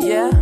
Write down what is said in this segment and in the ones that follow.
Yeah.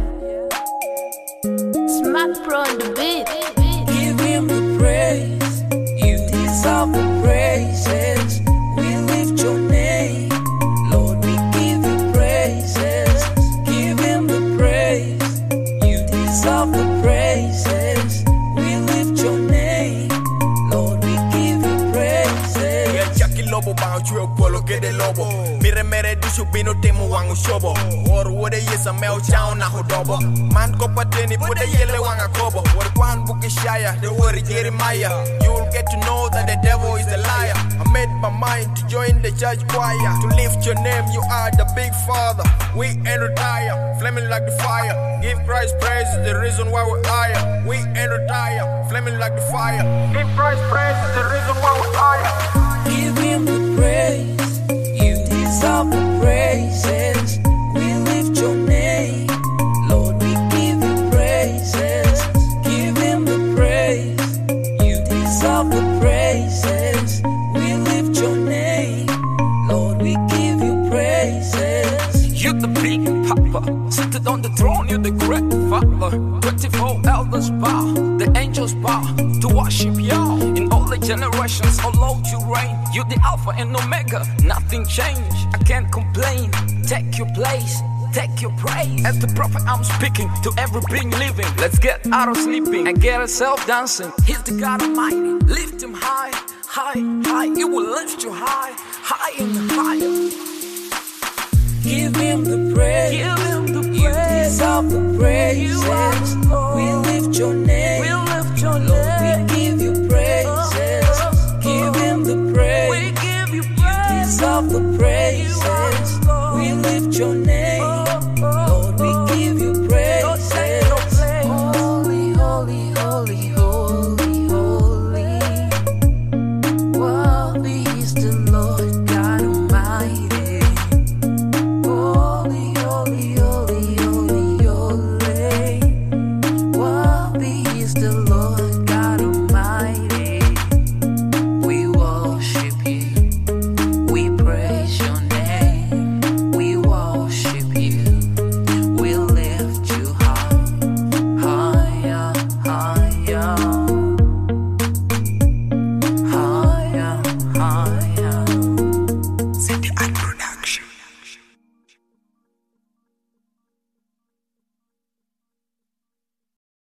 Smart Pro on the beat. Give him the praise. You deserve the praises. We lift your name. Lord, we give you praises. Give him the praise. You deserve the praises. We lift your name. Lord, we give you praises. Yeah, Jackie Lobo bound you polo que de lobo. Mire mere disho bino temu wangu shobo. Or what a yes a mel town na hodobo. Man kopa teni put a yellow wanga kobo. What one book is shire, the word Jeremiah. You'll get to know that the devil is a liar. I made my mind to join the church choir. To lift your name, you are the big father. We ain't retire, flaming like the fire. Give Christ praise is the reason why we're higher. We ain't retire, flaming like the fire. Give Christ praise is the reason why we're higher. Give him the praise. You deserve the praises. We lift your name. Lord, we give you praises. Give him the praise. You deserve the praises. We lift your name. Lord, we give you praises. You're the big papa, seated on the throne, you're the great father. 24 elders bow, the angels bow to worship you. In all the generations, oh Lord, you reign. You're the Alpha and Omega, nothing changed. I can't complain, take your place, take your praise. As the prophet, I'm speaking to every being living. Let's get out of sleeping and get ourselves dancing. He's the God Almighty, lift him high, high, high. He will lift you high, high and higher. Give him the praise. Give him the praise. You deserve the praises. We lift your name.